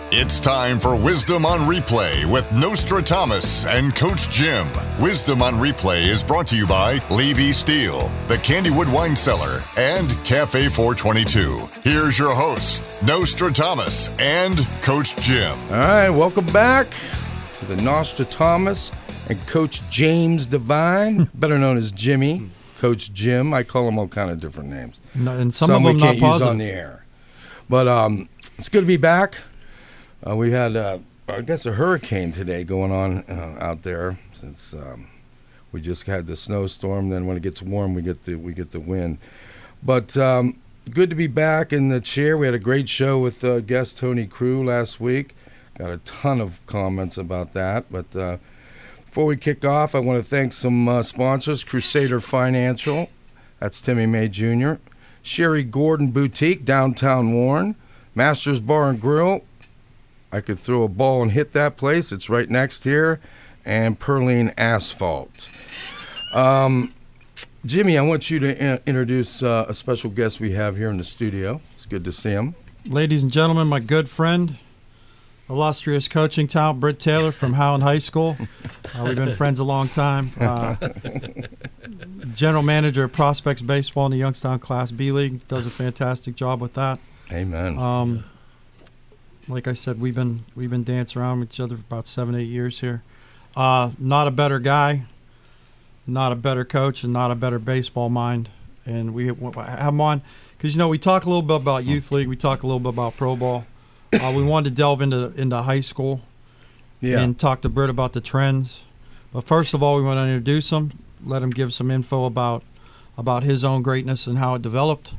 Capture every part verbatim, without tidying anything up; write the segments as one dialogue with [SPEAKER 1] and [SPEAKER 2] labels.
[SPEAKER 1] It's time for Wisdom on Replay with Nostradamus and Coach Jim. Wisdom on Replay is brought to you by Levy Steel, the Candywood Wine Cellar, and Cafe four twenty-two. Here's your host, Nostradamus and Coach Jim.
[SPEAKER 2] All right, welcome back to the Nostradamus and Coach James Devine, better known as Jimmy, Coach Jim. I call him all kind of different names.
[SPEAKER 3] No, and some,
[SPEAKER 2] some
[SPEAKER 3] of them
[SPEAKER 2] we can't
[SPEAKER 3] not
[SPEAKER 2] use
[SPEAKER 3] positive.
[SPEAKER 2] on the air. But um, it's good to be back. Uh, we had, uh, I guess, a hurricane today going on uh, out there since um, we just had the snowstorm. Then when it gets warm, we get the we get the wind. But um, good to be back in the chair. We had a great show with uh, guest Tony Crew last week. Got a ton of comments about that. But uh, before we kick off, I want to thank some uh, sponsors: Crusader Financial, that's Timmy May Junior, Sherry Gordon Boutique, downtown Warren, Masters Bar and Grill. I could throw a ball and hit that place. It's right next here. And Perline Asphalt. Um, Jimmy, I want you to in- introduce uh, a special guest we have here in the studio. It's good to see him.
[SPEAKER 3] Ladies and gentlemen, my good friend, illustrious coaching talent, Britt Taylor from Howland High School. Uh, we've been friends a long time. Uh, general manager of Prospects Baseball in the Youngstown Class B League. Does a fantastic job with that.
[SPEAKER 2] Amen.
[SPEAKER 3] Um, Like I said, we've been we've been dancing around with each other for about seven, eight years here. Uh, not a better guy, not a better coach, and not a better baseball mind. And we have him on because, you know, we talk a little bit about youth league. We talk a little bit about pro ball. Uh, we wanted to delve into into high school
[SPEAKER 2] yeah.
[SPEAKER 3] and talk to Britt about the trends. But first of all, we want to introduce him, let him give some info about about his own greatness and how it developed.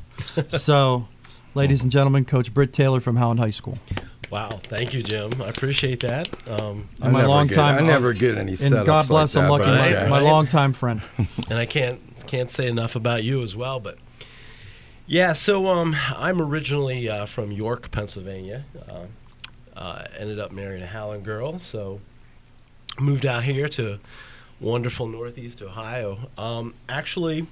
[SPEAKER 3] So, ladies and gentlemen, Coach Britt Taylor from Howland High School.
[SPEAKER 4] Wow, thank you, Jim. I appreciate that. Um,
[SPEAKER 2] I
[SPEAKER 3] my
[SPEAKER 2] never
[SPEAKER 3] long
[SPEAKER 2] get,
[SPEAKER 3] time,
[SPEAKER 2] I never get any setups
[SPEAKER 3] and God bless,
[SPEAKER 2] like
[SPEAKER 3] I'm
[SPEAKER 2] that,
[SPEAKER 3] lucky,
[SPEAKER 2] but
[SPEAKER 3] my,
[SPEAKER 2] okay.
[SPEAKER 3] my longtime friend.
[SPEAKER 4] and I can't can't say enough about you as well. But yeah, so um, I'm originally uh, from York, Pennsylvania. Uh, uh, ended up marrying a Howland girl, so moved out here to wonderful Northeast Ohio. Um, actually,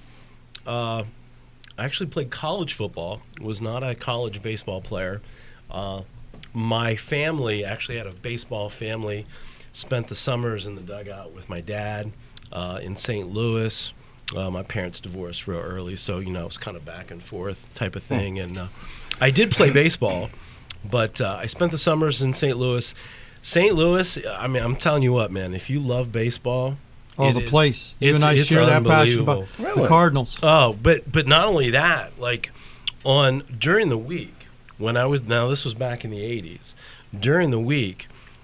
[SPEAKER 4] uh, I actually played college football. Was not a college baseball player. Uh, My family actually had a baseball family, spent the summers in the dugout with my dad uh, in Saint Louis. Uh, my parents divorced real early, so, you know, it was kind of back and forth type of thing. And uh, I did play baseball, but uh, I spent the summers in Saint Louis. Saint Louis, I mean, I'm telling you what, man, if you love baseball.
[SPEAKER 3] Oh, the
[SPEAKER 4] is,
[SPEAKER 3] place. You and I
[SPEAKER 4] it's
[SPEAKER 3] share that passion about
[SPEAKER 2] Really?
[SPEAKER 3] the Cardinals.
[SPEAKER 4] Oh, but but not only that, like on during the week, when I was, now this was back in the eighties, during the week,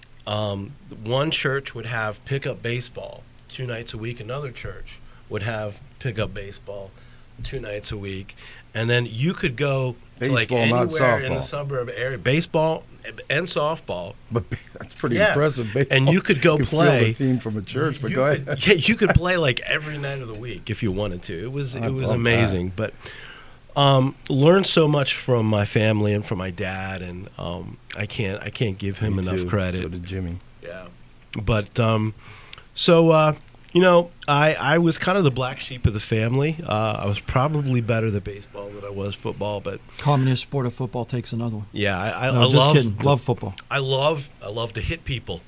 [SPEAKER 4] um, one church would have pickup baseball two nights a week. Another church would have pickup baseball two nights a week. And then you could go to like
[SPEAKER 2] Baseball, not
[SPEAKER 4] anywhere in the
[SPEAKER 2] softball.
[SPEAKER 4] suburb area, baseball and softball.
[SPEAKER 2] But that's pretty
[SPEAKER 4] Yeah.
[SPEAKER 2] impressive. Baseball.
[SPEAKER 4] And you could go
[SPEAKER 2] you
[SPEAKER 4] play.
[SPEAKER 2] Field a team from a church, but
[SPEAKER 4] You
[SPEAKER 2] go
[SPEAKER 4] could-
[SPEAKER 2] ahead.
[SPEAKER 4] Yeah, you could play like every night of the week if you wanted to. It was
[SPEAKER 2] I
[SPEAKER 4] it was
[SPEAKER 2] love
[SPEAKER 4] amazing. But um, learned so much from my family and from my dad, and um, I can't I can't give him
[SPEAKER 2] Me
[SPEAKER 4] enough
[SPEAKER 2] too.
[SPEAKER 4] credit.
[SPEAKER 2] So did Jimmy.
[SPEAKER 4] Yeah, but um, so uh, you know, I I was kind of the black sheep of the family. Uh, I was probably better at baseball than I was football, but
[SPEAKER 3] Communist sport of football takes another one.
[SPEAKER 4] yeah, I, I,
[SPEAKER 3] No,
[SPEAKER 4] I
[SPEAKER 3] just
[SPEAKER 4] love
[SPEAKER 3] kidding.
[SPEAKER 4] to-
[SPEAKER 3] Love football.
[SPEAKER 4] I love I love to hit people.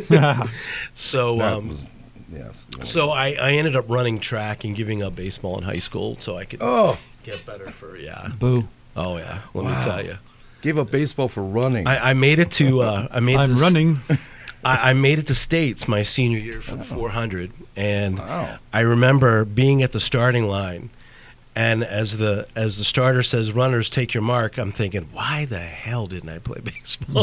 [SPEAKER 4] so
[SPEAKER 2] That
[SPEAKER 4] um,
[SPEAKER 2] was, yes.
[SPEAKER 4] so I, I ended up running track and giving up baseball in high school so I could
[SPEAKER 2] Oh,
[SPEAKER 4] get better for yeah.
[SPEAKER 3] Boo.
[SPEAKER 4] Oh yeah, let
[SPEAKER 2] Wow.
[SPEAKER 4] me tell you.
[SPEAKER 2] gave up baseball for running.
[SPEAKER 4] I, I made it to uh, I made it
[SPEAKER 3] I'm
[SPEAKER 4] to,
[SPEAKER 3] running.
[SPEAKER 4] I, I made it to states my senior year for the four hundred, and
[SPEAKER 2] Wow.
[SPEAKER 4] I remember being at the starting line, and as the as the starter says, "Runners, take your mark," I'm thinking, why the hell didn't I play baseball?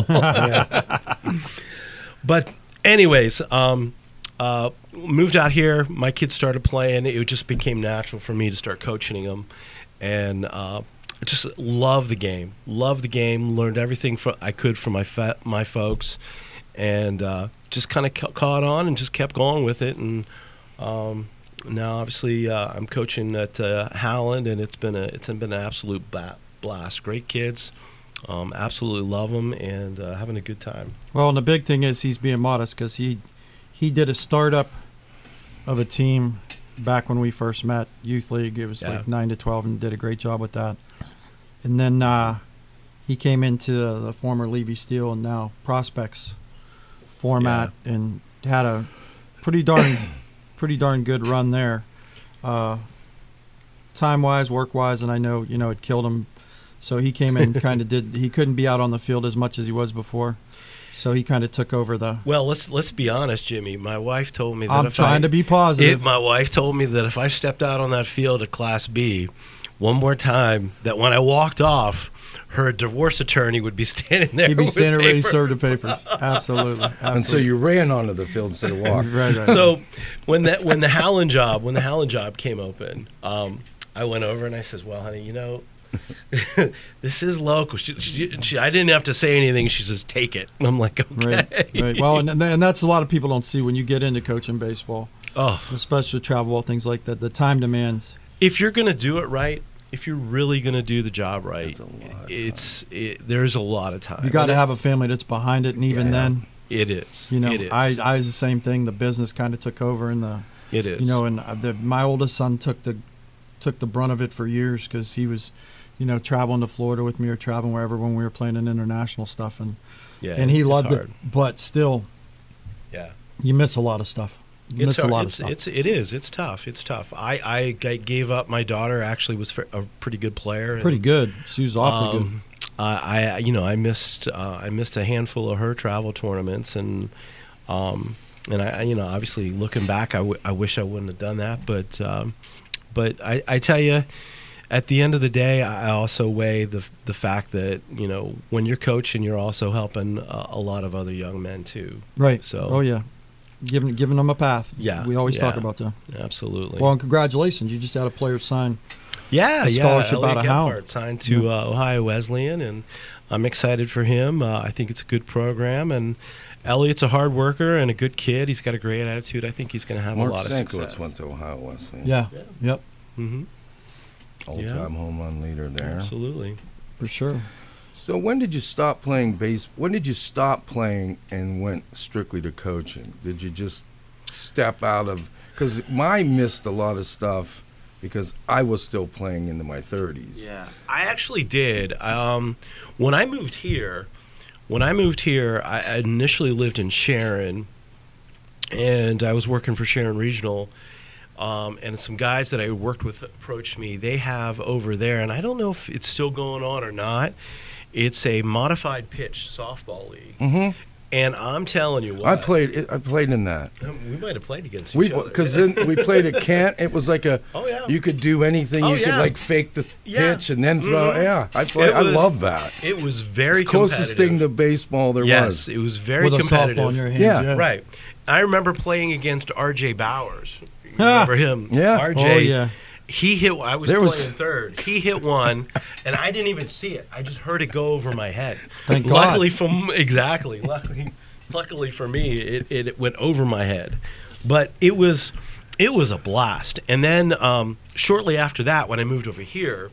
[SPEAKER 4] But anyways, um, uh, moved out here. My kids started playing. It just became natural for me to start coaching them, and uh, I just love the game. Love the game. Learned everything from I could from my fa- my folks, and uh, just kind of ca- caught on and just kept going with it. And um, now, obviously, uh, I'm coaching at uh, Howland, and it's been a it's been an absolute ba- blast. Great kids. Um, absolutely love them and uh, having a good time.
[SPEAKER 3] Well, and the big thing is he's being modest because he he did a startup of a team back when we first met, youth league. It was
[SPEAKER 4] Yeah.
[SPEAKER 3] like nine to twelve, and did a great job with that. And then uh, he came into the former Levy Steel and now Prospects format yeah. and had a pretty darn, pretty darn good run there, uh, time wise, work wise, and I know you know it killed him. So he came in and kind of did. He couldn't be out on the field as much as he was before. So he kind of took over the.
[SPEAKER 4] Well, let's let's be honest, Jimmy. My wife told me that
[SPEAKER 3] I'm
[SPEAKER 4] if
[SPEAKER 3] trying
[SPEAKER 4] I,
[SPEAKER 3] to be positive.
[SPEAKER 4] It, my wife told me that if I stepped out on that field at Class B one more time, that when I walked off, her divorce attorney would be standing there.
[SPEAKER 3] He'd be
[SPEAKER 4] with
[SPEAKER 3] standing ready to
[SPEAKER 4] papers.
[SPEAKER 3] serve the papers. Absolutely. Absolutely.
[SPEAKER 2] And so you ran onto the field instead of walked.
[SPEAKER 3] right, right.
[SPEAKER 4] So when that when the Howland job when the Howland job came open, um, I went over and I says, "Well, honey, you know." This is local. She, she, she, I didn't have to say anything. She says, "Take it." And I'm like, "Okay."
[SPEAKER 3] Right, right. Well, and, and that's a lot of people don't see when you get into coaching baseball,
[SPEAKER 4] Oh,
[SPEAKER 3] especially travel ball, things like that. The time demands.
[SPEAKER 4] if you're gonna do it right, if you're really gonna do the job right,
[SPEAKER 2] That's a lot of
[SPEAKER 4] it's it, there's a lot of time.
[SPEAKER 3] You got to
[SPEAKER 4] And
[SPEAKER 3] have a family that's behind it, and even
[SPEAKER 2] Yeah.
[SPEAKER 3] then,
[SPEAKER 4] it. It is.
[SPEAKER 3] you know,
[SPEAKER 4] it is.
[SPEAKER 3] I I was the same thing. The business kind of took over, and the
[SPEAKER 4] It is.
[SPEAKER 3] you know, and the, my oldest son took the took the brunt of it for years because he was, you know, traveling to Florida with me or traveling wherever when we were playing in international stuff, and
[SPEAKER 4] yeah,
[SPEAKER 3] and he
[SPEAKER 4] it's
[SPEAKER 3] loved
[SPEAKER 4] hard.
[SPEAKER 3] it. But still,
[SPEAKER 4] Yeah.
[SPEAKER 3] you miss a lot of stuff. You
[SPEAKER 4] It's
[SPEAKER 3] miss a
[SPEAKER 4] hard.
[SPEAKER 3] lot
[SPEAKER 4] it's,
[SPEAKER 3] of stuff.
[SPEAKER 4] It's it is. It's tough. It's tough. I, I g- gave up. My daughter actually was a pretty good player. and,
[SPEAKER 3] Pretty good. She was awfully good.
[SPEAKER 4] um, I, I you know I missed uh, I missed a handful of her travel tournaments, and um and I I, you know obviously looking back I, w- I wish I wouldn't have done that, but um, but I, I tell you, at the end of the day, I also weigh the the fact that you know when you're coaching, you're also helping uh, a lot of other young men too.
[SPEAKER 3] Right.
[SPEAKER 4] So
[SPEAKER 3] Oh yeah, giving giving them a path.
[SPEAKER 4] Yeah,
[SPEAKER 3] We always talk
[SPEAKER 4] yeah.
[SPEAKER 3] about that.
[SPEAKER 4] Absolutely.
[SPEAKER 3] Well, and congratulations, you just had a player sign.
[SPEAKER 4] Yeah,
[SPEAKER 3] a
[SPEAKER 4] yeah.
[SPEAKER 3] scholarship
[SPEAKER 4] Elliot
[SPEAKER 3] out of Howell.
[SPEAKER 4] Gephardt signed to uh, Ohio Wesleyan, and I'm excited for him. Uh, I think it's a good program, and Elliot's a hard worker and a good kid. He's got a great attitude. I think he's going to have
[SPEAKER 2] Mark
[SPEAKER 4] a lot of
[SPEAKER 2] Sankiewicz
[SPEAKER 4] success.
[SPEAKER 2] went to Ohio Wesleyan.
[SPEAKER 3] Yeah. Yep.
[SPEAKER 4] Mm-hmm.
[SPEAKER 2] All-time home run leader there.
[SPEAKER 4] Absolutely.
[SPEAKER 3] For sure.
[SPEAKER 2] So when did you stop playing base? When did you stop playing and went strictly to coaching? Did you just step out of? Because I missed a lot of stuff because I was still playing into my thirties.
[SPEAKER 4] Yeah, I actually did. Um, when I moved here, when I moved here, I I initially lived in Sharon, and I was working for Sharon Regional. Um, and some guys that I worked with approached me. They have over there, and I don't know if it's still going on or not. It's a modified pitch softball league,
[SPEAKER 2] Mm-hmm.
[SPEAKER 4] and I'm telling you what,
[SPEAKER 2] I played. I played in that.
[SPEAKER 4] We might have played against
[SPEAKER 2] We
[SPEAKER 4] each other.
[SPEAKER 2] because then we played at Kent. It was like a.
[SPEAKER 4] Oh, yeah.
[SPEAKER 2] You could do anything.
[SPEAKER 4] Oh,
[SPEAKER 2] you could
[SPEAKER 4] yeah.
[SPEAKER 2] like fake the
[SPEAKER 4] Yeah.
[SPEAKER 2] pitch and then throw.
[SPEAKER 4] Mhm.
[SPEAKER 2] Yeah, I played.
[SPEAKER 4] It
[SPEAKER 2] I
[SPEAKER 4] was
[SPEAKER 2] love that.
[SPEAKER 4] It was very
[SPEAKER 2] It's the closest thing to
[SPEAKER 4] competitive.
[SPEAKER 2] baseball there
[SPEAKER 4] yes,
[SPEAKER 2] was.
[SPEAKER 4] it was very
[SPEAKER 3] With a
[SPEAKER 4] competitive.
[SPEAKER 3] softball in your hands.
[SPEAKER 2] Yeah.
[SPEAKER 3] Yeah.
[SPEAKER 4] Right. I remember playing against R J Bowers. You
[SPEAKER 3] Ah.
[SPEAKER 4] remember him?
[SPEAKER 2] Yeah.
[SPEAKER 4] R J.
[SPEAKER 3] Oh yeah.
[SPEAKER 4] He hit. I was
[SPEAKER 2] There
[SPEAKER 4] playing
[SPEAKER 2] was-
[SPEAKER 4] third. He hit one, and I didn't even see it. I just heard it go over my head.
[SPEAKER 3] Thank God.
[SPEAKER 4] Luckily for exactly. Luckily, luckily for me, it, it, it went over my head. But it was it was a blast. And then um, shortly after that, when I moved over here,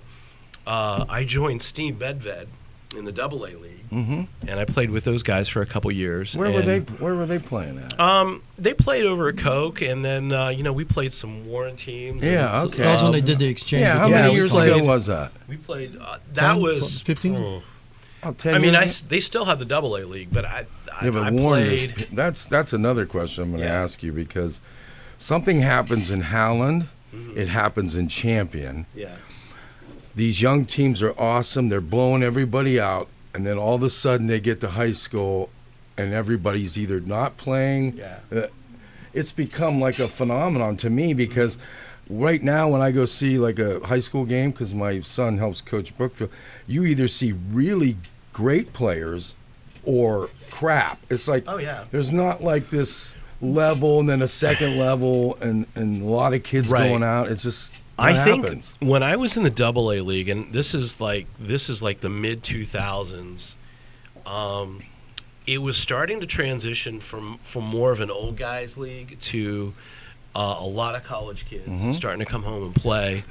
[SPEAKER 4] uh, I joined Steve Bedved in the Double A League,
[SPEAKER 2] Mm-hmm.
[SPEAKER 4] and I played with those guys for a couple years.
[SPEAKER 2] Where were they?
[SPEAKER 4] and-
[SPEAKER 2] Where were they playing at?
[SPEAKER 4] Um, they played over at Coke, and then uh, you know we played some Warren teams.
[SPEAKER 2] Yeah,
[SPEAKER 4] and,
[SPEAKER 2] okay.
[SPEAKER 3] That was when
[SPEAKER 4] um,
[SPEAKER 3] they did the exchange.
[SPEAKER 2] yeah,
[SPEAKER 3] with
[SPEAKER 2] how
[SPEAKER 3] the-
[SPEAKER 4] yeah,
[SPEAKER 2] many
[SPEAKER 4] we
[SPEAKER 2] years
[SPEAKER 4] played-
[SPEAKER 2] ago was that?
[SPEAKER 4] We played. Uh, that
[SPEAKER 3] ten,
[SPEAKER 4] was
[SPEAKER 3] twelve, fifteen?
[SPEAKER 4] oh.
[SPEAKER 2] Oh, ten
[SPEAKER 4] I mean,
[SPEAKER 2] years
[SPEAKER 4] I
[SPEAKER 2] ago?
[SPEAKER 4] s they still have the Double A League, but I I,
[SPEAKER 2] Yeah, but
[SPEAKER 4] I
[SPEAKER 2] Warren
[SPEAKER 4] played.
[SPEAKER 2] is, that's that's another question I'm going to
[SPEAKER 4] Yeah.
[SPEAKER 2] ask you because something happens in Howland,
[SPEAKER 4] Mhm.
[SPEAKER 2] it happens in Champion.
[SPEAKER 4] Yeah,
[SPEAKER 2] These young teams are awesome. They're blowing everybody out, and then all of a sudden they get to high school, and everybody's either not playing.
[SPEAKER 4] yeah,
[SPEAKER 2] Uh, It's become like a phenomenon to me because right now when I go see like a high school game, because my son helps coach Brookfield, you either see really great players or crap. It's like
[SPEAKER 4] oh yeah.
[SPEAKER 2] there's not like this level and then a second level and, and a lot of kids
[SPEAKER 4] Right.
[SPEAKER 2] going out. It's just what
[SPEAKER 4] I think
[SPEAKER 2] happens.
[SPEAKER 4] when I was in the Double A League, and this is like this is like the mid two thousands. Um, it was starting to transition from from more of an old guys league to uh, a lot of college kids
[SPEAKER 2] Mhm.
[SPEAKER 4] starting to come home and play.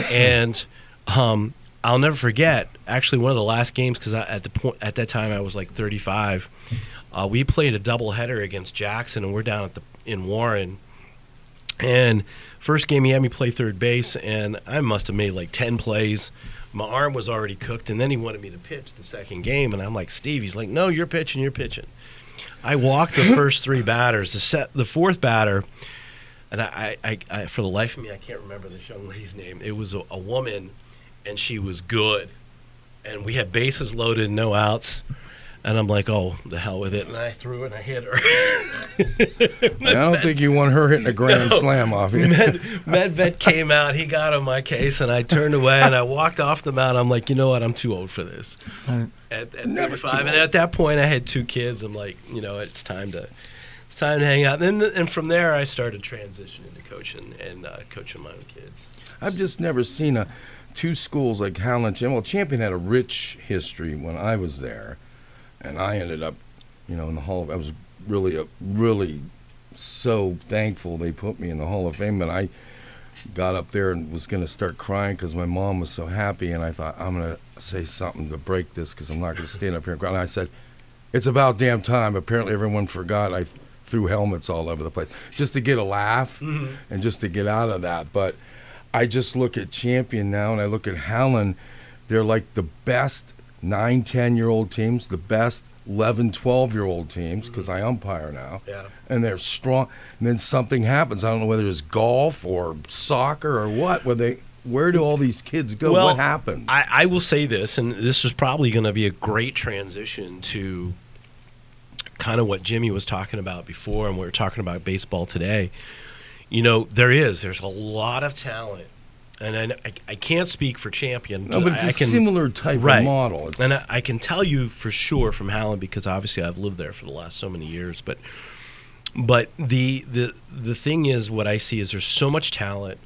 [SPEAKER 4] And um, I'll never forget. Actually, one of the last games because at the point at that time I was like thirty-five. Uh, we played a doubleheader against Jackson, and we're down at the in Warren. And first game, he had me play third base, and I must have made like ten plays my arm was already cooked, and then he wanted me to pitch the second game, and I'm like, Steve, he's like, no, you're pitching, you're pitching. I walked the first three batters. The set, the fourth batter, and I, I, I, for the life of me, I can't remember this young lady's name. It was a, a woman, and she was good, and we had bases loaded, no outs. And I'm like, oh, the hell with it. And I threw it and I hit her.
[SPEAKER 2] I don't think you want her hitting a grand
[SPEAKER 4] No.
[SPEAKER 2] slam off you.
[SPEAKER 4] Med, Medved came out. He got on my case, and I turned away, and I walked off the mound. I'm like, you know what? I'm too old for this.
[SPEAKER 3] Right.
[SPEAKER 4] At, at
[SPEAKER 2] Never too
[SPEAKER 4] thirty-five, and
[SPEAKER 2] old.
[SPEAKER 4] at that point, I had two kids. I'm like, you know, it's time to it's time to hang out. And then, and from there, I started transitioning to coaching and uh, coaching my own kids.
[SPEAKER 2] I've just never seen a two schools like Howland. Well, Champion had a rich history when I was there. And I ended up, you know, in the Hall of I was really, a, really so thankful they put me in the Hall of Fame. And I got up there and was going to start crying because my mom was so happy. And I thought, I'm going to say something to break this because I'm not going to stand up here and cry. And I said, it's about damn time. Apparently everyone forgot I threw helmets all over the place just to get a laugh
[SPEAKER 4] Mm-hmm.
[SPEAKER 2] and just to get out of that. But I just look at Champion now and I look at Howland. They're like the best nine, ten-year-old teams, the best eleven, twelve-year-old teams, because I umpire now.
[SPEAKER 4] Yeah.
[SPEAKER 2] And they're strong. And then something happens. I don't know whether it's golf or soccer or what. Where they, where do all these kids go?
[SPEAKER 4] Well,
[SPEAKER 2] what happens?
[SPEAKER 4] I, I will say this, and this is probably going to be a great transition to kind of what Jimmy was talking about before, and we were talking about baseball today. You know, there is. There's a lot of talent. And I, I can't speak for Champion.
[SPEAKER 2] no, but it's
[SPEAKER 4] I
[SPEAKER 2] a
[SPEAKER 4] can,
[SPEAKER 2] similar type
[SPEAKER 4] right.
[SPEAKER 2] of model. It's,
[SPEAKER 4] And I, I can tell you for sure from Howland, because obviously I've lived there for the last so many years. But but the the the thing is, what I see is there's so much talent,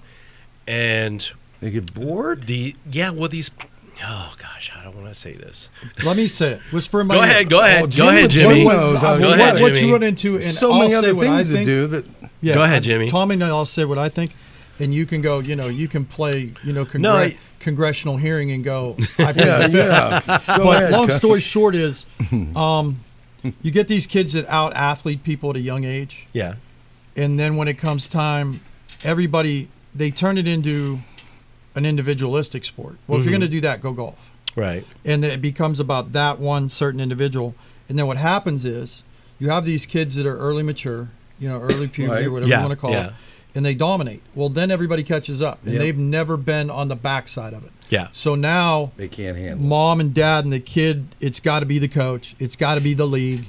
[SPEAKER 4] and
[SPEAKER 2] they get bored?
[SPEAKER 4] the yeah, well these. Oh gosh, I don't want to say this.
[SPEAKER 3] Let me say it. Whisper in my
[SPEAKER 4] Go
[SPEAKER 3] ear.
[SPEAKER 4] ahead, go ahead,
[SPEAKER 2] Oh,
[SPEAKER 4] go
[SPEAKER 2] Jim
[SPEAKER 4] ahead,
[SPEAKER 2] would-
[SPEAKER 4] Jimmy.
[SPEAKER 2] Jim
[SPEAKER 3] What,
[SPEAKER 2] knows
[SPEAKER 3] what,
[SPEAKER 2] how to
[SPEAKER 4] Go
[SPEAKER 3] what,
[SPEAKER 4] ahead,
[SPEAKER 3] what
[SPEAKER 4] Jimmy.
[SPEAKER 3] you run into, and
[SPEAKER 2] so
[SPEAKER 3] I'll
[SPEAKER 2] many
[SPEAKER 3] say
[SPEAKER 2] other
[SPEAKER 3] what I
[SPEAKER 2] things to
[SPEAKER 3] think.
[SPEAKER 2] do that.
[SPEAKER 3] Yeah,
[SPEAKER 4] Go ahead,
[SPEAKER 3] I-
[SPEAKER 4] Jimmy.
[SPEAKER 3] Tommy and I'll say what I think, and you can go. You know, you can play. You know, congre-
[SPEAKER 4] No, I-
[SPEAKER 3] congressional hearing and go. I play
[SPEAKER 2] Yeah,
[SPEAKER 3] the fifth.
[SPEAKER 2] yeah. Go
[SPEAKER 3] But
[SPEAKER 2] ahead,
[SPEAKER 3] long
[SPEAKER 2] Cut.
[SPEAKER 3] story short is, um, you get these kids that out athlete people at a young age,
[SPEAKER 4] Yeah,
[SPEAKER 3] and then when it comes time, everybody they turn it into an individualistic sport. Well, if you're
[SPEAKER 4] Mhm.
[SPEAKER 3] going to do that, go golf.
[SPEAKER 4] right.
[SPEAKER 3] And then it becomes about that one certain individual. And then what happens is you have these kids that are early mature, you know, early puberty
[SPEAKER 2] Right.
[SPEAKER 3] or whatever
[SPEAKER 4] Yeah,
[SPEAKER 3] you want to call
[SPEAKER 4] yeah.
[SPEAKER 3] it, and they dominate. Well, then everybody catches up, and
[SPEAKER 2] Yep.
[SPEAKER 3] they've never been on the backside of it.
[SPEAKER 4] Yeah,
[SPEAKER 3] So now
[SPEAKER 2] They can't handle it.
[SPEAKER 3] mom and dad and the kid, it's got to be the coach. It's got to be the league.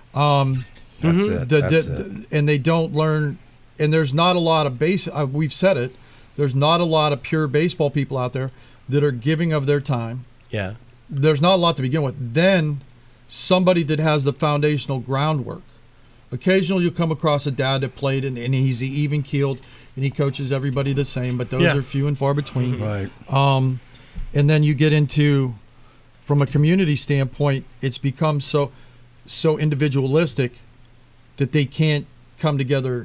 [SPEAKER 3] Um,
[SPEAKER 2] That's
[SPEAKER 4] Mhm.
[SPEAKER 2] it.
[SPEAKER 3] the,
[SPEAKER 2] That's
[SPEAKER 3] the,
[SPEAKER 2] it.
[SPEAKER 3] the- and they don't learn, and there's not a lot of base, uh, we've said it, there's not a lot of pure baseball people out there that are giving of their time.
[SPEAKER 4] yeah,
[SPEAKER 3] There's not a lot to begin with. Then somebody that has the foundational groundwork. Occasionally you'll come across a dad that played and, and he's even keeled and he coaches everybody the same, but those
[SPEAKER 4] Yeah.
[SPEAKER 3] are few and far between.
[SPEAKER 2] Right.
[SPEAKER 3] Um, and then you get into, from a community standpoint, it's become so so individualistic that they can't come together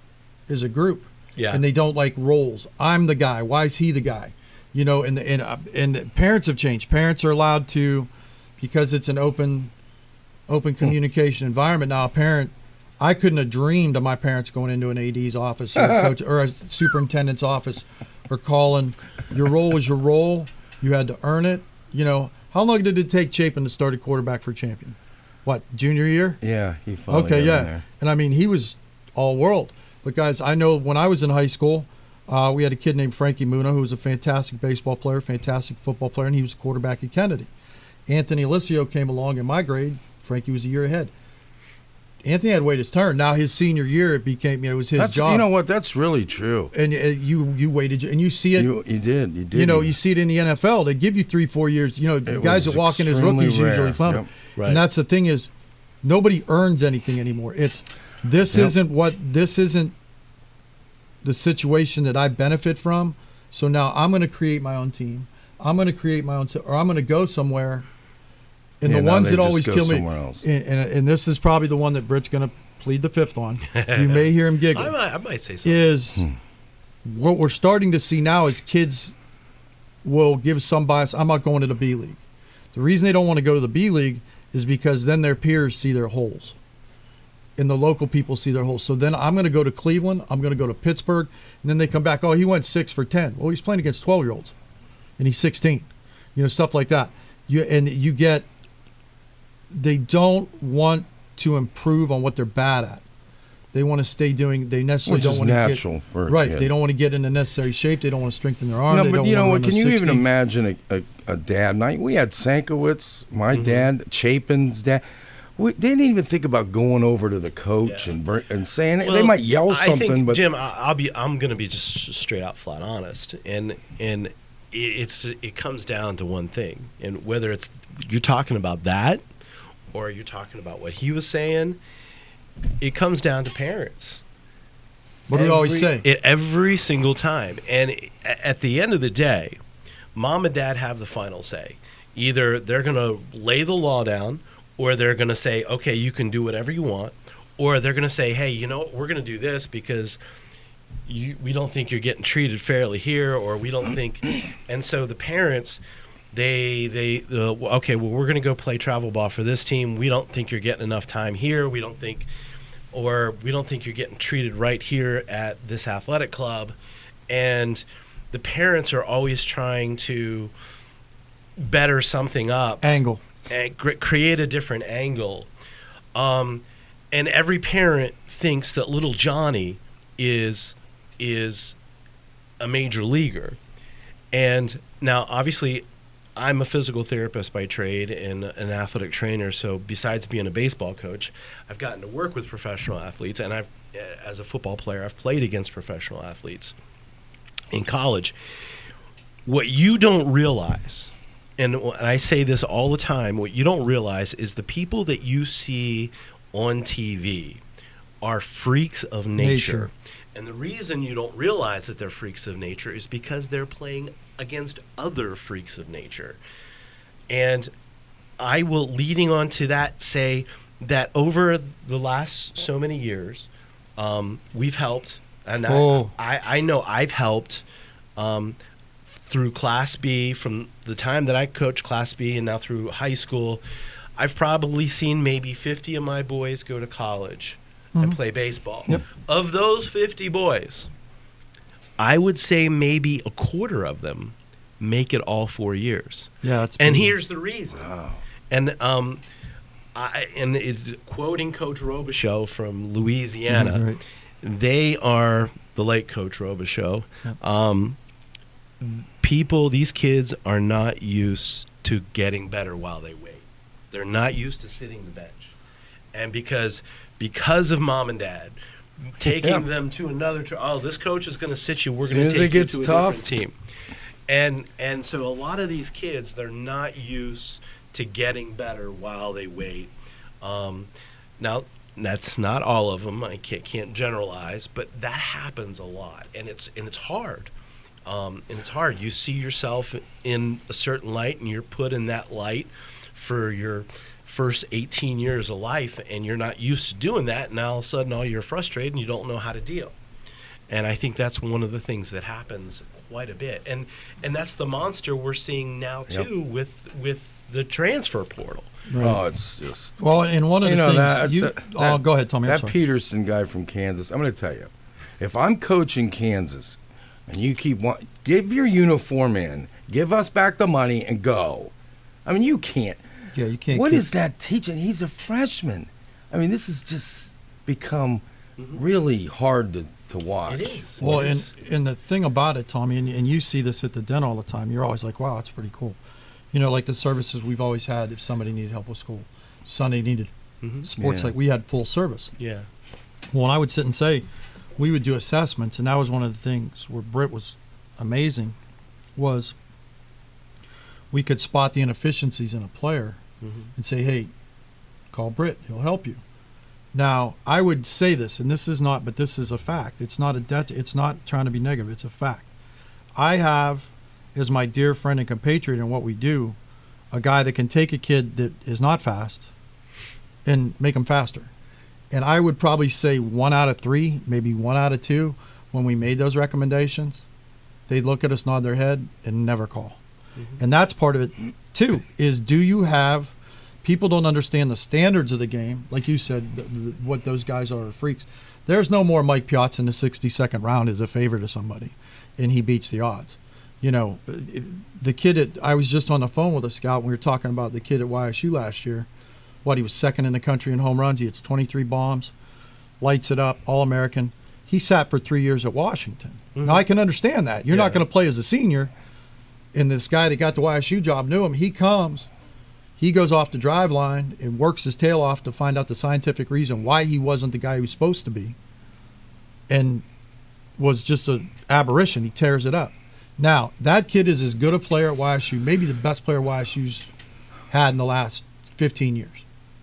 [SPEAKER 3] as a group.
[SPEAKER 4] yeah.
[SPEAKER 3] And they don't like roles. I'm the guy. Why is he the guy? You know, and and uh, and parents have changed. Parents are allowed to, because it's an open, open communication environment now. A parent, I couldn't have dreamed of my parents going into an A D's office or a coach or a superintendent's office, or calling. Your role was your role. You had to earn it. You know, how long did it take Chapin to start a quarterback for Champion? What, junior year?
[SPEAKER 2] Yeah, he finally
[SPEAKER 3] Okay,
[SPEAKER 2] got in
[SPEAKER 3] yeah.
[SPEAKER 2] there.
[SPEAKER 3] And I mean, he was all world. But guys, I know when I was in high school, uh, we had a kid named Frankie Muna who was a fantastic baseball player, fantastic football player, and he was quarterback at Kennedy. Anthony Alicio came along in my grade. Frankie was a year ahead. Anthony had to wait his turn. Now his senior year, it became, you know, it was his
[SPEAKER 2] That's
[SPEAKER 3] job.
[SPEAKER 2] you know what? That's really true.
[SPEAKER 3] and uh, you you waited, and you see it.
[SPEAKER 2] You you did you did.
[SPEAKER 3] You know, you see it in the N F L. They give you three, four years. You know, the
[SPEAKER 2] It
[SPEAKER 3] guys
[SPEAKER 2] was
[SPEAKER 3] that walk in as
[SPEAKER 2] extremely
[SPEAKER 3] rookies
[SPEAKER 2] rare.
[SPEAKER 3] usually flounder.
[SPEAKER 2] Yep.
[SPEAKER 4] Right.
[SPEAKER 3] And that's the thing is, nobody earns anything anymore. It's this
[SPEAKER 2] Yep.
[SPEAKER 3] isn't what this isn't the situation that I benefit from. So now I'm going to create my own team. I'm going to create my own, or I'm going to go somewhere. And
[SPEAKER 2] Yeah,
[SPEAKER 3] the
[SPEAKER 2] now
[SPEAKER 3] ones
[SPEAKER 2] they
[SPEAKER 3] that
[SPEAKER 2] just
[SPEAKER 3] always
[SPEAKER 2] go
[SPEAKER 3] kill me,
[SPEAKER 2] somewhere else.
[SPEAKER 3] and, and, and this is probably the one that Britt's going to plead the fifth on. You may hear him giggle.
[SPEAKER 4] I might, I might say something.
[SPEAKER 3] Is
[SPEAKER 2] Hmm.
[SPEAKER 3] what we're starting to see now is kids will give some bias. I'm not going to the B League. The reason they don't want to go to the B League is because then their peers see their holes. And the local people see their holes. So then I'm going to go to Cleveland. I'm going to go to Pittsburgh. And then they come back, oh, he went six for ten. Well, he's playing against twelve-year-olds. And he's sixteen. you know, stuff like that. You and you get. They don't want to improve on what they're bad at. They want to stay doing. They necessarily
[SPEAKER 2] Which
[SPEAKER 3] don't
[SPEAKER 2] is
[SPEAKER 3] want to
[SPEAKER 2] natural
[SPEAKER 3] get
[SPEAKER 2] for a
[SPEAKER 3] right.
[SPEAKER 2] kid.
[SPEAKER 3] They don't want to get into necessary shape. They don't want to strengthen their arm.
[SPEAKER 2] No,
[SPEAKER 3] they
[SPEAKER 2] but
[SPEAKER 3] don't
[SPEAKER 2] you know
[SPEAKER 3] want
[SPEAKER 2] what?
[SPEAKER 3] to
[SPEAKER 2] Can
[SPEAKER 3] run
[SPEAKER 2] you
[SPEAKER 3] a
[SPEAKER 2] even
[SPEAKER 3] sixty.
[SPEAKER 2] imagine a, a, a dad night? We had Sankiewicz, my
[SPEAKER 4] Mm-hmm.
[SPEAKER 2] dad, Chapin's dad. We, they didn't even think about going over to the coach
[SPEAKER 4] Yeah.
[SPEAKER 2] and br- and saying they
[SPEAKER 4] Well,
[SPEAKER 2] might yell
[SPEAKER 4] I
[SPEAKER 2] something,
[SPEAKER 4] think,
[SPEAKER 2] but
[SPEAKER 4] Jim, I- I'll be. I'm going to be just straight out, flat honest, and and it- it's it comes down to one thing, and whether it's you're talking about that, or you're talking about what he was saying, it comes down to parents.
[SPEAKER 3] What do we always
[SPEAKER 4] Every-
[SPEAKER 3] say?
[SPEAKER 4] It, every single time. And a- at the end of the day, mom and dad have the final say. Either they're going to lay the law down, or they're going to say, okay, you can do whatever you want, or they're going to say, hey, you know what, we're going to do this because you, we don't think you're getting treated fairly here, or we don't think. And so the parents, they, they, uh, okay, well, we're going to go play travel ball for this team. We don't think you're getting enough time here. We don't think. Or we don't think you're getting treated right here at this athletic club. And the parents are always trying to better something up
[SPEAKER 3] Angle.
[SPEAKER 4] and cre- create a different angle. Um, and every parent thinks that little Johnny is is a major leaguer. And now, obviously, I'm a physical therapist by trade and an athletic trainer. So besides being a baseball coach, I've gotten to work with professional athletes. And I've, as a football player, I've played against professional athletes in college. What you don't realize, and I say this all the time, what you don't realize is the people that you see on T V are freaks of nature.
[SPEAKER 3] Nature.
[SPEAKER 4] And the reason you don't realize that they're freaks of nature is because they're playing against other freaks of nature. And I will, leading on to that, say that over the last so many years, um, we've helped, and
[SPEAKER 3] Oh.
[SPEAKER 4] I, I, I know I've helped um, through Class B, from the time that I coached Class B and now through high school. I've probably seen maybe fifty of my boys go to college and play baseball.
[SPEAKER 3] Yep.
[SPEAKER 4] Of those fifty boys, I would say maybe a quarter of them make it all four years.
[SPEAKER 3] Yeah, that's
[SPEAKER 4] And
[SPEAKER 3] big.
[SPEAKER 4] here's the reason. And um, I and it's quoting Coach Robichaux from Louisiana.
[SPEAKER 3] Yeah, right.
[SPEAKER 4] They are the late Coach Robichaux.
[SPEAKER 3] Yep.
[SPEAKER 4] Um, people, these kids are not used to getting better while they wait. They're not used to sitting the bench, and because because of mom and dad taking
[SPEAKER 2] Yeah.
[SPEAKER 4] them to another. Tr- oh, this coach is going to sit you. We're
[SPEAKER 2] As
[SPEAKER 4] going to
[SPEAKER 2] soon as
[SPEAKER 4] take
[SPEAKER 2] it
[SPEAKER 4] you
[SPEAKER 2] gets
[SPEAKER 4] to a
[SPEAKER 2] tough.
[SPEAKER 4] different team. And and so a lot of these kids, they're not used to getting better while they wait. Um, now, that's not all of them. I can't, can't generalize, but that happens a lot, and it's and it's hard. Um, and it's hard. You see yourself in a certain light, and you're put in that light for your first eighteen years of life, and you're not used to doing that. And now all of a sudden, all you're frustrated, and you don't know how to deal. And I think that's one of the things that happens quite a bit, and and that's the monster we're seeing now too
[SPEAKER 2] Yep.
[SPEAKER 4] with with the transfer portal.
[SPEAKER 2] oh, it's just
[SPEAKER 3] Well, and one of
[SPEAKER 2] you
[SPEAKER 3] the
[SPEAKER 2] know
[SPEAKER 3] things
[SPEAKER 2] that,
[SPEAKER 3] you.
[SPEAKER 2] that-
[SPEAKER 3] oh,
[SPEAKER 2] that-
[SPEAKER 3] go ahead, Tommy. I'm
[SPEAKER 2] That
[SPEAKER 3] sorry.
[SPEAKER 2] Peterson guy from Kansas. I'm going to tell you, if I'm coaching Kansas, and you keep want, give your uniform in, give us back the money, and go. I mean, you can't.
[SPEAKER 3] Yeah, you can't.
[SPEAKER 2] What
[SPEAKER 3] keep-
[SPEAKER 2] is that teaching? He's a freshman. I mean, this has just become really hard to, to watch.
[SPEAKER 4] It is.
[SPEAKER 3] Well,
[SPEAKER 4] It
[SPEAKER 3] and
[SPEAKER 4] is.
[SPEAKER 3] and the thing about it, Tommy, and, and you see this at the den all the time. You're always like, "Wow, that's pretty cool." You know, like the services we've always had. If somebody needed help with school, Sunday needed
[SPEAKER 4] Mhm.
[SPEAKER 3] sports,
[SPEAKER 2] Yeah.
[SPEAKER 3] like we had full service.
[SPEAKER 4] Yeah.
[SPEAKER 3] Well, and I would sit and say, we would do assessments, and that was one of the things where Britt was amazing, was we could spot the inefficiencies in a player
[SPEAKER 4] Mhm.
[SPEAKER 3] and say, hey, call Britt, he'll help you. Now, I would say this, and this is not, but this is a fact. It's not a det- It's not trying to be negative. It's a fact. I have, as my dear friend and compatriot in what we do, a guy that can take a kid that is not fast and make him faster. And I would probably say one out of three, maybe one out of two, when we made those recommendations, they'd look at us, nod their head, and never call. And that's part of it, too, is do you have people don't understand the standards of the game. Like you said, the, the, what those guys are, are freaks. There's no more Mike Piazza in the sixty-second round as a favor to somebody, and he beats the odds. You know, it, the kid at, I was just on the phone with a scout. And we were talking about the kid at Y S U last year. What, he was second in the country in home runs. He hits twenty-three bombs, lights it up, All-American. He sat for three years at Washington. Mm-hmm. Now, I can understand that. You're yeah. not going to play as a senior. And this guy that got the Y S U job knew him. He comes, he goes off the drive line and works his tail off to find out the scientific reason why he wasn't the guy he was supposed to be, and was just an aberration. He tears it up. Now, that kid is as good a player at Y S U, maybe the best player Y S U's had in the last fifteen years.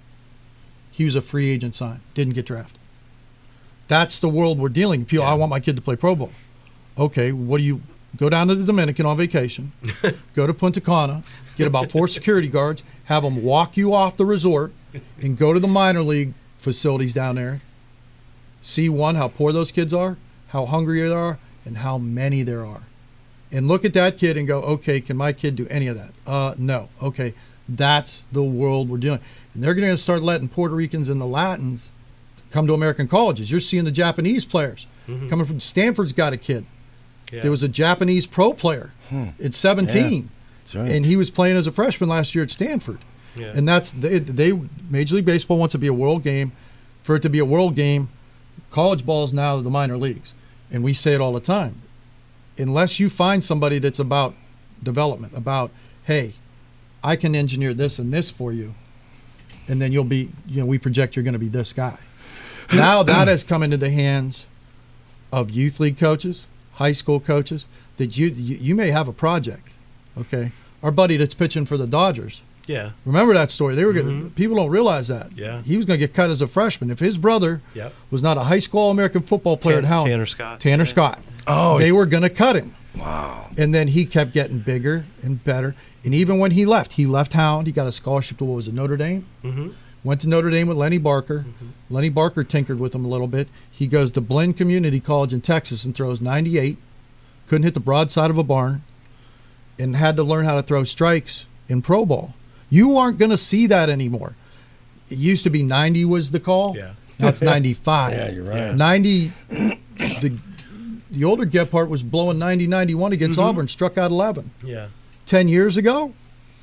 [SPEAKER 3] He was a free agent signed, didn't get drafted. That's the world we're dealing with. People, yeah. I want my kid to play Pro Bowl. Okay, what do you go down to the Dominican on vacation, go to Punta Cana, get about four security guards, have them walk you off the resort, and go to the minor league facilities down there. See, one, how poor those kids are, how hungry they are, and how many there are. And look at that kid and go, okay, can my kid do any of that? Uh, no. Okay, that's the world we're dealing. And they're going to start letting Puerto Ricans and the Latins come to American colleges. You're seeing the Japanese players mm-hmm. coming from Stanford's got a kid. Yeah. There was a Japanese pro player hmm. at seventeen, yeah. That's right. And he was playing as a freshman last year at Stanford. Yeah. And that's they, they Major League Baseball wants to be a world game. For it to be a world game, college ball is now the minor leagues, and we say it all the time. Unless you find somebody that's about development, about hey, I can engineer this and this for you, and then you'll be, you know, we project you're going to be this guy. Now that has come into the hands of youth league coaches, high school coaches, that you you, you may have a project. Okay, our buddy that's pitching for the Dodgers. Yeah. Remember that story? They were mm-hmm. getting, people don't realize that. Yeah. He was going to get cut as a freshman if his brother yep. was not a high school All-American football player
[SPEAKER 4] Tan-
[SPEAKER 3] at Howard.
[SPEAKER 4] Tanner Scott.
[SPEAKER 3] Tanner
[SPEAKER 4] yeah.
[SPEAKER 3] Scott.
[SPEAKER 2] Oh.
[SPEAKER 3] They were going to cut him.
[SPEAKER 2] Wow.
[SPEAKER 3] And then he kept getting bigger and better. And even when he left, he left Hound. He got a scholarship to what was it, Notre Dame? Mm-hmm. Went to Notre Dame with Lenny Barker. Mm-hmm. Lenny Barker tinkered with him a little bit. He goes to Blinn Community College in Texas and throws ninety-eight. Couldn't hit the broadside of a barn. And had to learn how to throw strikes in pro ball. You aren't going to see that anymore. It used to be ninety was the call. Yeah. Now it's ninety-five.
[SPEAKER 2] Yeah, you're right.
[SPEAKER 3] ninety, the the older Gephardt was blowing ninety, ninety-one against mm-hmm. Auburn, struck out eleven.
[SPEAKER 4] Yeah.
[SPEAKER 3] Ten years ago,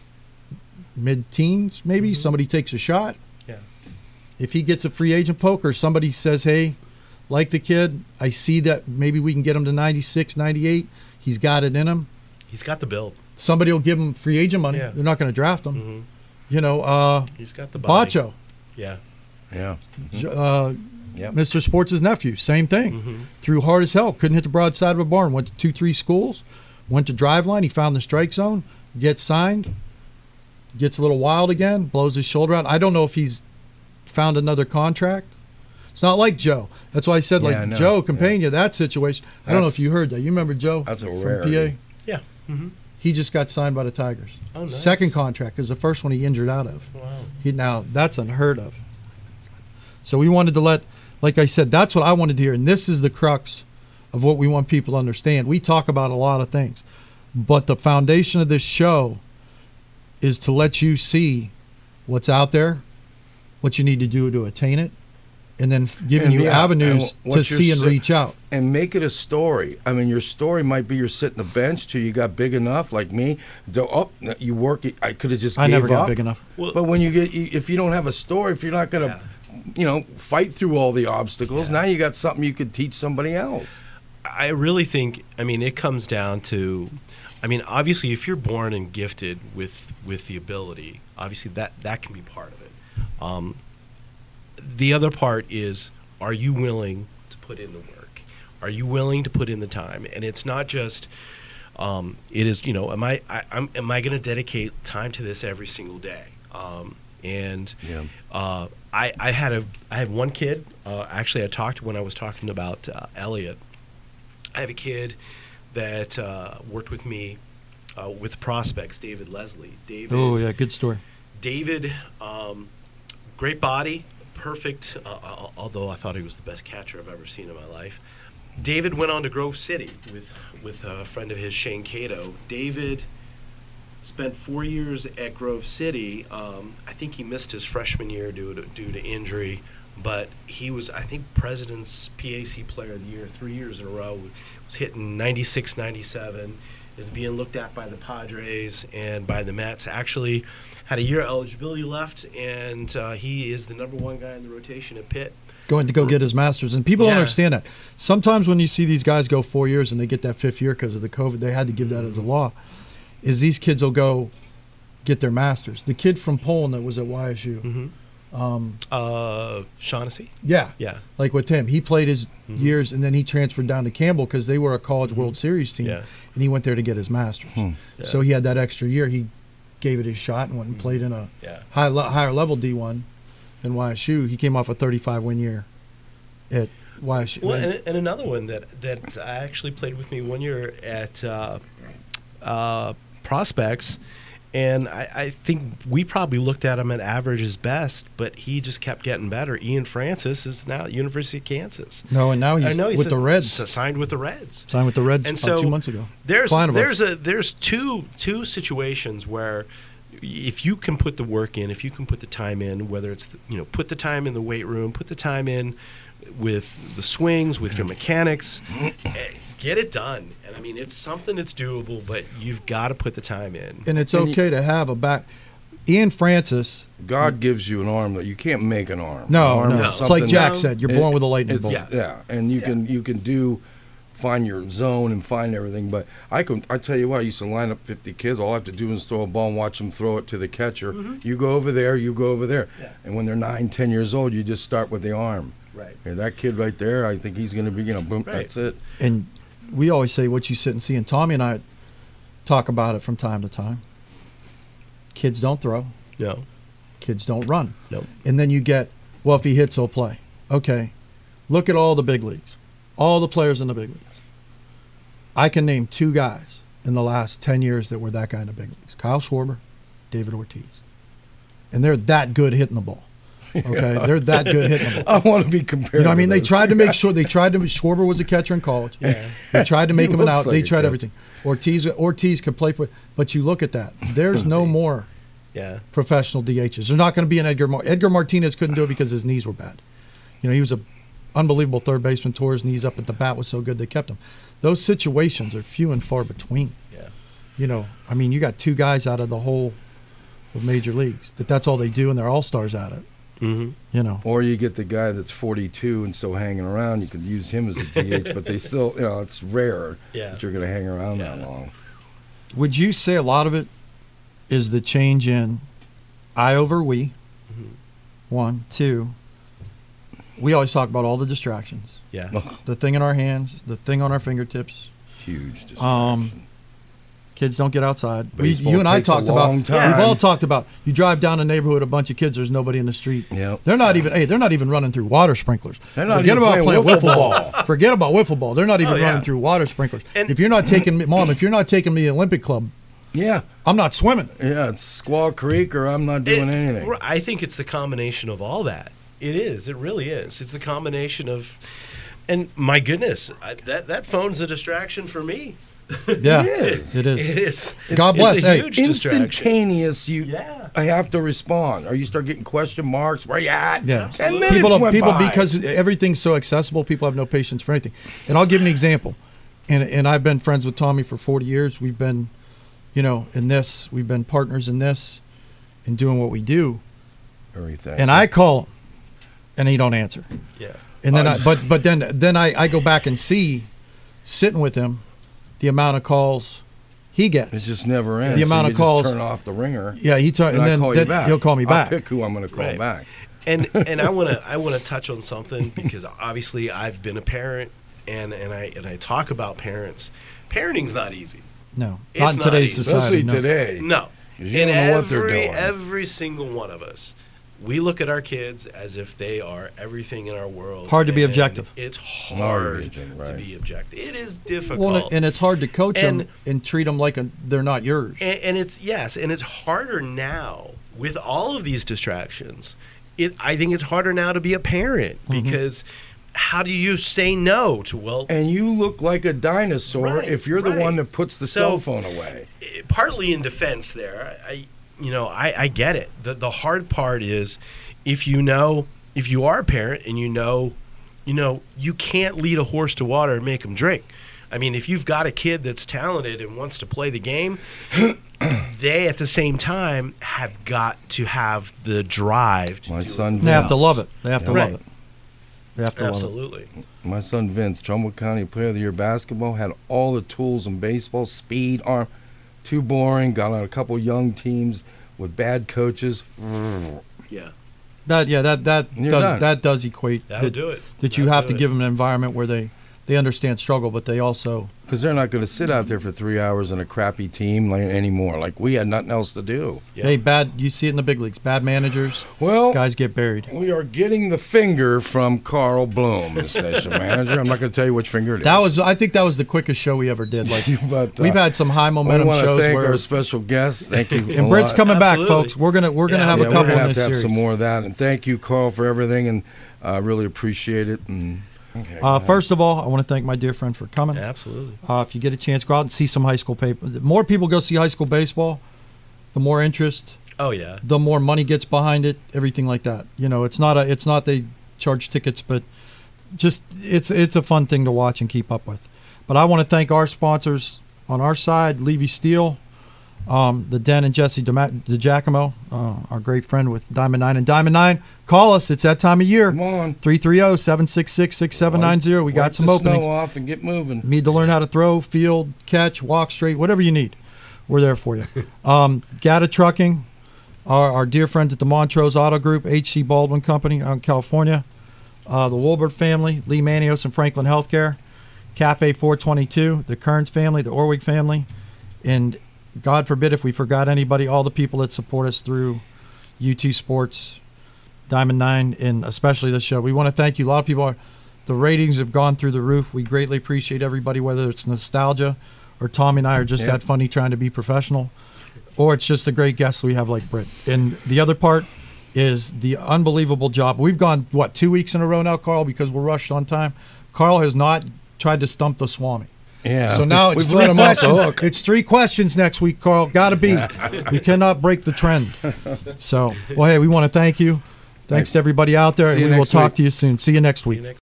[SPEAKER 3] mid-teens maybe, mm-hmm. somebody takes a shot.
[SPEAKER 4] Yeah.
[SPEAKER 3] If he gets a free agent poker, somebody says, hey, like the kid, I see that maybe we can get him to ninety-six, ninety-eight. He's got it in him.
[SPEAKER 4] He's got the build.
[SPEAKER 3] Somebody will give him free agent money. Yeah. They're not going to draft him. Mm-hmm. You know, uh,
[SPEAKER 4] he's got the body.
[SPEAKER 3] Bacho.
[SPEAKER 4] Yeah.
[SPEAKER 2] Yeah.
[SPEAKER 3] Mm-hmm. Uh, yep. Mister Sports' nephew, same thing. Mm-hmm. Threw hard as hell. Couldn't hit the broadside of a barn. Went to two, three schools. Went to Driveline. He found the strike zone. Gets signed. Gets a little wild again. Blows his shoulder out. I don't know if he's found another contract. It's not like Joe. That's why I said, yeah, like, Joe Campagna, yeah. that situation. I that's, don't know if you heard that. You remember Joe
[SPEAKER 2] that's a
[SPEAKER 3] from
[SPEAKER 2] rarity.
[SPEAKER 3] P A?
[SPEAKER 4] Yeah. Mm-hmm.
[SPEAKER 3] He just got signed by the Tigers.
[SPEAKER 4] Oh, nice.
[SPEAKER 3] Second contract, because the first one he injured out of.
[SPEAKER 4] Wow.
[SPEAKER 3] He, now, that's unheard of. So we wanted to let, like I said, that's what I wanted to hear. And this is the crux of what we want people to understand. We talk about a lot of things. But the foundation of this show is to let you see what's out there, what you need to do to attain it, and then giving and, you yeah, avenues to see and reach out.
[SPEAKER 2] And make it a story. I mean, your story might be you're sitting the bench till you got big enough, like me. To, oh, you work. I could have just
[SPEAKER 3] I
[SPEAKER 2] gave
[SPEAKER 3] never got
[SPEAKER 2] up.
[SPEAKER 3] big enough.
[SPEAKER 2] Well, but when you get, if you don't have a story, if you're not going to, yeah. you know, fight through all the obstacles, yeah. now you got something you could teach somebody else.
[SPEAKER 4] I really think, I mean, it comes down to, I mean, obviously, if you're born and gifted with with the ability, obviously that, that can be part of it. Um, the other part is, are you willing to put in the work? Are you willing to put in the time? And it's not just, um, it is, you know, am I, I I'm, am I going to dedicate time to this every single day? Um, and yeah. uh, I, I had a, I had one kid. Uh, actually, I talked when I was talking about uh, Elliot. I have a kid that uh, worked with me uh, with prospects, David Leslie. David.
[SPEAKER 3] Oh yeah, good story.
[SPEAKER 4] David, um, great body. Perfect, uh, although I thought he was the best catcher I've ever seen in my life. David went on to Grove City with with a friend of his, Shane Cato. David spent four years at Grove City. Um, I think he missed his freshman year due to, due to injury, but he was, I think, President's P A C Player of the Year three years in a row. Was hitting ninety-six, ninety-seven, is being looked at by the Padres and by the Mets. Actually had a year eligibility left, and uh, he is the number one guy in the rotation at Pitt.
[SPEAKER 3] Going to go get his master's. And people
[SPEAKER 4] Yeah.
[SPEAKER 3] don't understand that. Sometimes when you see these guys go four years and they get that fifth year because of the COVID, they had to give that as a law, is these kids will go get their master's. The kid from Poland that was at Y S U,
[SPEAKER 4] Mm-hmm.
[SPEAKER 3] um,
[SPEAKER 4] Uh, Shaughnessy?
[SPEAKER 3] yeah,
[SPEAKER 4] Yeah.
[SPEAKER 3] like with him, he played his
[SPEAKER 4] Mhm.
[SPEAKER 3] years and then he transferred down to Campbell because they were a college World Series team,
[SPEAKER 4] Yeah.
[SPEAKER 3] and he went there to get his master's.
[SPEAKER 2] Hmm.
[SPEAKER 4] Yeah.
[SPEAKER 3] So he had that extra year. He gave it his shot and went and played in a
[SPEAKER 4] Yeah.
[SPEAKER 3] high le- higher level D one than Y S U. He came off a thirty-five win year at Y S U.
[SPEAKER 4] Well, and, and another one that that I actually played with me one year at uh, uh, Prospects, and I, I think we probably looked at him at average as best, but he just kept getting better. Ian Francis is now at University of Kansas.
[SPEAKER 3] No, and now
[SPEAKER 4] I
[SPEAKER 3] he's
[SPEAKER 4] know he's
[SPEAKER 3] with
[SPEAKER 4] a-
[SPEAKER 3] the Reds.
[SPEAKER 4] s- signed with the Reds.
[SPEAKER 3] Signed with the Reds
[SPEAKER 4] And
[SPEAKER 3] about
[SPEAKER 4] so
[SPEAKER 3] two months ago.
[SPEAKER 4] There's
[SPEAKER 3] Client of
[SPEAKER 4] there's
[SPEAKER 3] ours.
[SPEAKER 4] a there's two two situations where if you can put the work in, if you can put the time in, whether it's the, you know put the time in the weight room, put the time in with the swings, with your mechanics, eh, get it done. And I mean, it's something that's doable, but you've got to put the time in.
[SPEAKER 3] And it's
[SPEAKER 2] And you-
[SPEAKER 3] okay to have a back. Ian Francis.
[SPEAKER 2] God gives you an arm that you can't make an arm.
[SPEAKER 3] No,
[SPEAKER 2] An arm
[SPEAKER 3] no.
[SPEAKER 2] is
[SPEAKER 3] It's like
[SPEAKER 2] something
[SPEAKER 3] Jack
[SPEAKER 2] that-
[SPEAKER 3] said. You're
[SPEAKER 2] it-
[SPEAKER 3] born with a lightning
[SPEAKER 2] it's-
[SPEAKER 3] bolt.
[SPEAKER 2] Yeah, and you can you can do find your zone and find everything. But I can I tell you what, I used to line up fifty kids. All I have to do is throw a ball and watch them throw it to the catcher. You go over there, you go over there.
[SPEAKER 4] Yeah.
[SPEAKER 2] And when they're nine, ten years old, you just start with the arm.
[SPEAKER 4] Right.
[SPEAKER 2] And that kid right there, I think he's going to be, you know, boom,
[SPEAKER 4] Right.
[SPEAKER 2] that's it.
[SPEAKER 3] And we always say what you sit and see. And Tommy and I talk about it from time to time. Kids don't throw.
[SPEAKER 4] No.
[SPEAKER 3] Kids don't run.
[SPEAKER 4] No.
[SPEAKER 3] And then you get, well, if he hits, he'll play. Okay. Look at all the big leagues. All the players in the big leagues. I can name two guys in the last ten years that were that guy in the big leagues. Kyle Schwarber, David Ortiz. And they're that good hitting the ball. Okay? They're that good hitting the ball.
[SPEAKER 2] I want to be compared.
[SPEAKER 3] You know what I mean?
[SPEAKER 2] to
[SPEAKER 3] They
[SPEAKER 2] those.
[SPEAKER 3] tried to make sure they tried to Schwarber was a catcher in college.
[SPEAKER 4] Yeah.
[SPEAKER 3] They tried to make
[SPEAKER 2] He
[SPEAKER 3] him an
[SPEAKER 2] looks
[SPEAKER 3] out.
[SPEAKER 2] like
[SPEAKER 3] They
[SPEAKER 2] a
[SPEAKER 3] tried
[SPEAKER 2] catcher.
[SPEAKER 3] everything. Ortiz Ortiz could play for but you look at that. There's no more
[SPEAKER 4] Yeah.
[SPEAKER 3] professional D Hs. There's not going to be an Edgar Mar- Edgar Martinez couldn't do it because his knees were bad. You know, he was a unbelievable third baseman, tore his knees up, but the bat was so good they kept him. Those situations are few and far between.
[SPEAKER 4] Yeah.
[SPEAKER 3] You know, I mean, you got two guys out of the whole of major leagues that that's all they do, and they're all stars at it.
[SPEAKER 4] Mm-hmm.
[SPEAKER 3] You know,
[SPEAKER 2] Or you get the guy that's forty-two and still hanging around. You could use him as a D H, but they still, you know, it's rare
[SPEAKER 4] Yeah.
[SPEAKER 2] that you're going to hang around that
[SPEAKER 4] Yeah.
[SPEAKER 2] long.
[SPEAKER 3] would you say a lot of it is the change in I over we?
[SPEAKER 4] Mhm.
[SPEAKER 3] One, two. We always talk about all the distractions.
[SPEAKER 4] Yeah.
[SPEAKER 2] Ugh,
[SPEAKER 3] The thing in our hands, the thing on our fingertips.
[SPEAKER 2] huge distraction.
[SPEAKER 3] Um, Kids don't get outside. We,
[SPEAKER 2] Baseball
[SPEAKER 3] you and I
[SPEAKER 2] takes a
[SPEAKER 3] talked
[SPEAKER 2] long
[SPEAKER 3] about.
[SPEAKER 2] time.
[SPEAKER 3] We've all talked about. You drive down a neighborhood, a bunch of kids. There's nobody in the street.
[SPEAKER 2] Yep.
[SPEAKER 3] They're not even. Hey, they're not even running through water sprinklers.
[SPEAKER 2] They're not
[SPEAKER 3] Forget
[SPEAKER 2] even
[SPEAKER 3] about
[SPEAKER 2] playing
[SPEAKER 3] playing
[SPEAKER 2] wiffle
[SPEAKER 3] wiffle ball. Forget about wiffle ball. They're not even
[SPEAKER 4] Oh, yeah.
[SPEAKER 3] running through water sprinklers.
[SPEAKER 4] And-
[SPEAKER 3] if you're not taking me, mom, if you're not taking me to the Olympic Club,
[SPEAKER 2] Yeah,
[SPEAKER 3] I'm not swimming.
[SPEAKER 2] yeah, it's Squaw Creek or I'm not doing
[SPEAKER 4] It-
[SPEAKER 2] anything.
[SPEAKER 4] I think it's the combination of all that. It is. It really is. It's the combination of, and my goodness, I, that that phone's a distraction for me.
[SPEAKER 3] Yeah,
[SPEAKER 2] It is.
[SPEAKER 3] It is.
[SPEAKER 4] It is.
[SPEAKER 3] God
[SPEAKER 4] It's
[SPEAKER 3] bless.
[SPEAKER 4] a
[SPEAKER 3] Hey,
[SPEAKER 4] huge distraction.
[SPEAKER 2] Instantaneous, you.
[SPEAKER 4] Yeah.
[SPEAKER 2] I have to respond, or you start getting question marks. Where you at?
[SPEAKER 3] Yeah,
[SPEAKER 2] Ten minutes
[SPEAKER 3] people don't,
[SPEAKER 2] went
[SPEAKER 3] people
[SPEAKER 2] by.
[SPEAKER 3] because everything's so accessible. People have no patience for anything. And I'll give an example. And and I've been friends with Tommy for forty years. We've been, you know, in this. We've been partners in this, and doing what we do.
[SPEAKER 2] Everything.
[SPEAKER 3] And I call him, and he don't answer.
[SPEAKER 4] Yeah.
[SPEAKER 3] And then
[SPEAKER 2] Oh,
[SPEAKER 3] I, but but then then I, I go back and see, sitting with him, the amount of calls he gets.
[SPEAKER 2] It just never ends.
[SPEAKER 3] The
[SPEAKER 2] So
[SPEAKER 3] amount
[SPEAKER 2] you
[SPEAKER 3] of calls-
[SPEAKER 2] Just turn off the ringer.
[SPEAKER 3] yeah, he t- and,
[SPEAKER 2] And, I
[SPEAKER 3] then,
[SPEAKER 2] call
[SPEAKER 3] then
[SPEAKER 2] you back.
[SPEAKER 3] he'll call me
[SPEAKER 2] I'll
[SPEAKER 3] back.
[SPEAKER 2] pick who I'm going to call
[SPEAKER 4] Right.
[SPEAKER 2] back.
[SPEAKER 4] And and I want to I want to touch on something because obviously I've been a parent and and I and I talk about parents. Parenting's not easy.
[SPEAKER 3] No,
[SPEAKER 4] It's
[SPEAKER 3] not in
[SPEAKER 4] not
[SPEAKER 3] today's
[SPEAKER 4] easy.
[SPEAKER 3] society.
[SPEAKER 2] Especially
[SPEAKER 3] no.
[SPEAKER 2] today.
[SPEAKER 4] No.
[SPEAKER 2] 'Cause you
[SPEAKER 4] And
[SPEAKER 2] don't know what they're
[SPEAKER 4] every
[SPEAKER 2] doing.
[SPEAKER 4] every single one of us, we look at our kids as if they are everything in our world.
[SPEAKER 3] Hard to be
[SPEAKER 4] and
[SPEAKER 3] objective.
[SPEAKER 4] It's
[SPEAKER 2] Hard
[SPEAKER 4] hard
[SPEAKER 2] to be objective,
[SPEAKER 4] to
[SPEAKER 2] right.
[SPEAKER 4] be objective. It is difficult.
[SPEAKER 3] Well, and it's hard to coach
[SPEAKER 4] And-
[SPEAKER 3] them and treat them like a, they're not yours.
[SPEAKER 4] And, and it's yes, and it's harder now with all of these distractions. It I think it's harder now to be a parent
[SPEAKER 3] Mm-hmm.
[SPEAKER 4] because how do you say no to well?
[SPEAKER 2] And you look like a dinosaur
[SPEAKER 4] Right,
[SPEAKER 2] if you're the
[SPEAKER 4] right.
[SPEAKER 2] one that puts the
[SPEAKER 4] So-
[SPEAKER 2] cell phone away.
[SPEAKER 4] eh, partly in defense there, I you know I, I get it. The the hard part is if you know if you are a parent and you know you know you can't lead a horse to water and make him drink. I mean, if you've got a kid that's talented and wants to play the game, they at the same time have got to have the drive to
[SPEAKER 2] My
[SPEAKER 4] do
[SPEAKER 2] son
[SPEAKER 4] it.
[SPEAKER 3] They have to
[SPEAKER 2] Vince.
[SPEAKER 3] love it. They have to
[SPEAKER 4] Right.
[SPEAKER 3] love it. They have to love it.
[SPEAKER 4] Absolutely.
[SPEAKER 2] My son Vince, Trumbull County Player of the Year basketball, had all the tools in baseball, speed, arm. Too boring. Got on a couple young teams with bad coaches.
[SPEAKER 4] Yeah.
[SPEAKER 3] That yeah, that that
[SPEAKER 2] You're
[SPEAKER 3] does
[SPEAKER 2] done.
[SPEAKER 3] that does equate
[SPEAKER 4] That'll
[SPEAKER 3] that,
[SPEAKER 4] do it.
[SPEAKER 3] that you
[SPEAKER 4] That'll
[SPEAKER 3] have
[SPEAKER 4] do
[SPEAKER 3] to
[SPEAKER 4] it.
[SPEAKER 3] give them an environment where they they understand struggle, but they also
[SPEAKER 2] Because they're not going to sit out there for three hours in a crappy team like, anymore. Like, we had nothing else to do.
[SPEAKER 4] Yeah.
[SPEAKER 3] hey bad. You see it in the big leagues. Bad managers,
[SPEAKER 2] Well,
[SPEAKER 3] guys get buried.
[SPEAKER 2] we are getting the finger from Carl Bloom, the station manager. I'm not going to tell you which finger it is.
[SPEAKER 3] That was I think that was the quickest show we ever did. Like
[SPEAKER 2] But, uh,
[SPEAKER 3] we've had some high
[SPEAKER 2] I
[SPEAKER 3] momentum
[SPEAKER 2] want to
[SPEAKER 3] shows
[SPEAKER 2] thank
[SPEAKER 3] where
[SPEAKER 2] our special guests. Thank you.
[SPEAKER 3] and
[SPEAKER 2] a
[SPEAKER 3] Britt's
[SPEAKER 2] lot.
[SPEAKER 3] coming back,
[SPEAKER 4] Absolutely.
[SPEAKER 3] folks. We're gonna we're gonna
[SPEAKER 4] Yeah.
[SPEAKER 3] have
[SPEAKER 2] Yeah,
[SPEAKER 3] a
[SPEAKER 2] we're
[SPEAKER 3] couple
[SPEAKER 2] gonna
[SPEAKER 3] in
[SPEAKER 2] have
[SPEAKER 3] this
[SPEAKER 2] to have
[SPEAKER 3] series.
[SPEAKER 2] some more of that. And thank you, Carl, for everything. And I uh, really appreciate it. And okay,
[SPEAKER 3] Uh, first of all, I want to thank my dear friend for coming.
[SPEAKER 4] Absolutely.
[SPEAKER 3] Uh, if you get a chance, go out and see some high school paper. The more people go see high school baseball, the more interest,
[SPEAKER 4] Oh, yeah.
[SPEAKER 3] the more money gets behind it. Everything like that. You know, it's not a it's not they charge tickets, but just it's it's a fun thing to watch and keep up with. But I want to thank our sponsors on our side, Levy Steel, um, the Den and Jesse DeMa- DiGiacomo, uh, our great friend with Diamond Nine and Diamond Nine. Call us. It's that time of year.
[SPEAKER 2] come on.
[SPEAKER 3] three three zero, seven six six, six seven nine zero. We got
[SPEAKER 2] Wipe
[SPEAKER 3] some
[SPEAKER 2] the
[SPEAKER 3] openings.
[SPEAKER 2] snow off and get moving.
[SPEAKER 3] Need to learn how to throw, field, catch, walk straight, whatever you need. We're there for you. Um, Gata Trucking, our, our dear friends at the Montrose Auto Group, H C Baldwin Company out in California, uh, the Wolbert family, Lee Manios and Franklin Healthcare, Cafe four twenty-two, the Kearns family, the Orwig family, and God forbid if we forgot anybody, all the people that support us through U T Sports, Diamond Nine, and especially this show. We want to thank you. A lot of people are, the ratings have gone through the roof. We greatly appreciate everybody, whether it's nostalgia or Tommy and I are just
[SPEAKER 2] Yeah.
[SPEAKER 3] that funny trying to be professional, or it's just the great guests we have like Britt. And the other part is the unbelievable job. We've gone, what, two weeks in a row now, Carl, because we're rushed on time. Carl has not tried to stump the Swami.
[SPEAKER 2] Yeah.
[SPEAKER 3] So now it's
[SPEAKER 2] We've
[SPEAKER 3] three
[SPEAKER 2] let 'em off the
[SPEAKER 3] questions.
[SPEAKER 2] hook.
[SPEAKER 3] It's three questions next week, Carl. Got to be. We cannot break the trend. So, well, hey, we want to thank you. Thanks
[SPEAKER 2] Thanks.
[SPEAKER 3] to everybody out there,
[SPEAKER 2] See
[SPEAKER 3] and
[SPEAKER 2] you
[SPEAKER 3] we will
[SPEAKER 2] next
[SPEAKER 3] talk
[SPEAKER 2] week.
[SPEAKER 3] to you soon. See you next week.
[SPEAKER 4] next